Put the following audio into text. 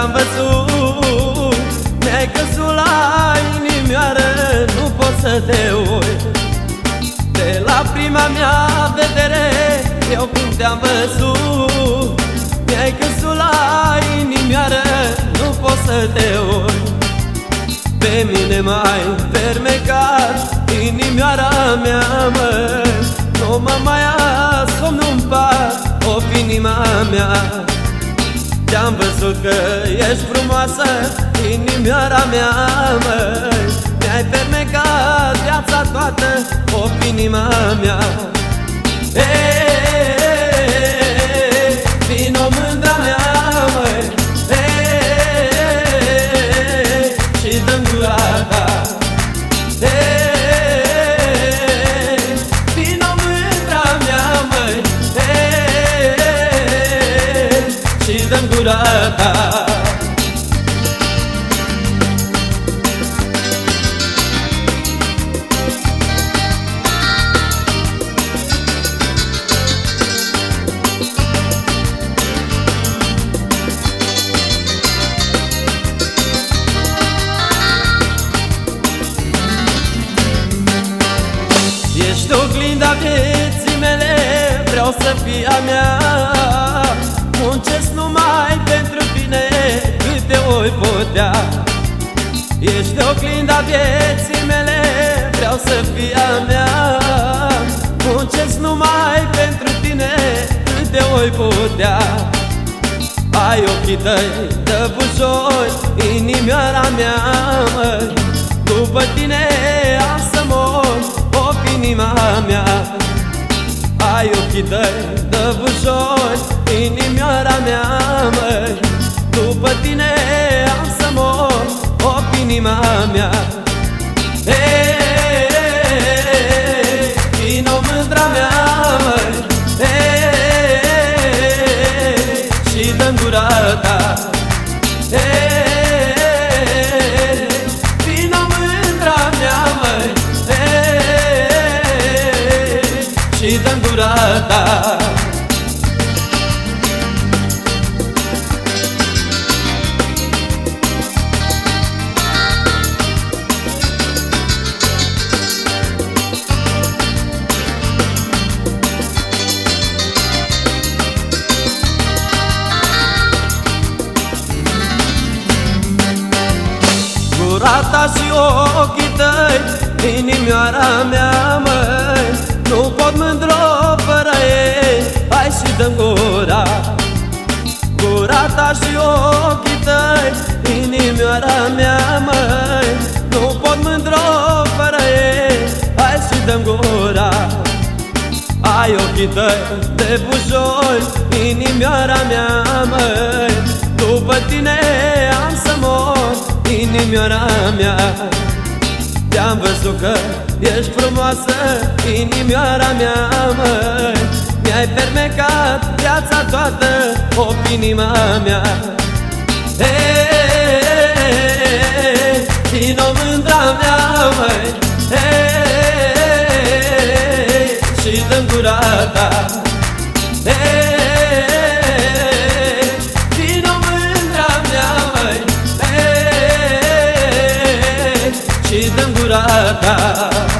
te-am văzut, mi-ai căzut la inimioară, nu pot să te uit. De la prima mea vedere, eu când te-am văzut, mi-ai căzut la inimioară, nu pot să te uit. Pe mine m-ai fermecat, inimioara mea, măi, nu mă mai asom, nu-mi pat, of inima mea. Te-am văzut că ești frumoasă, inimioara mea, măi, mi-ai fermecat viața toată, of inima mea. Vino mândra mea, măi, și dă-mi gura ta. Vino mândra mea, măi, și dă-mi gura ta. Ești oglinda vieții mele, vreau să fii a mea. Muncesc numai pentru tine, câte ori putea. Ești oglinda vieții mele, vreau să fii a mea. Muncesc numai pentru tine, câte ori putea. Ai ochii tăi tăbușori, inimioara mea, măi, după tine am să mor, of inima mea. Ai ochii tăi tăbușori, inimioara mea, măi, după tine am să mor, of inima mea. Vino mândra mea, măi, și dă-mi gura ta. Vino mândra mea, măi, și dă-mi gura ta. Gura ta și ochii tăi, inimioara mea, măi, nu pot mândro fără ei, hai și dă-mi gura. Gura ta și ochii tăi, inimioara mea, măi, nu pot mândro fără ei, hai și dă-mi gura. Ai ochii tăi de bușori, inimioara mea, măi, după tine am să mor, inimioara mea. Te-am văzut că ești frumoasă, inimioara mea, măi, mi-ai fermecat viața toată, of inima mea. Vino mândra mea, măi, și dă-mi gura ta. Vino mândra mea, măi, și dă-mi gura ta.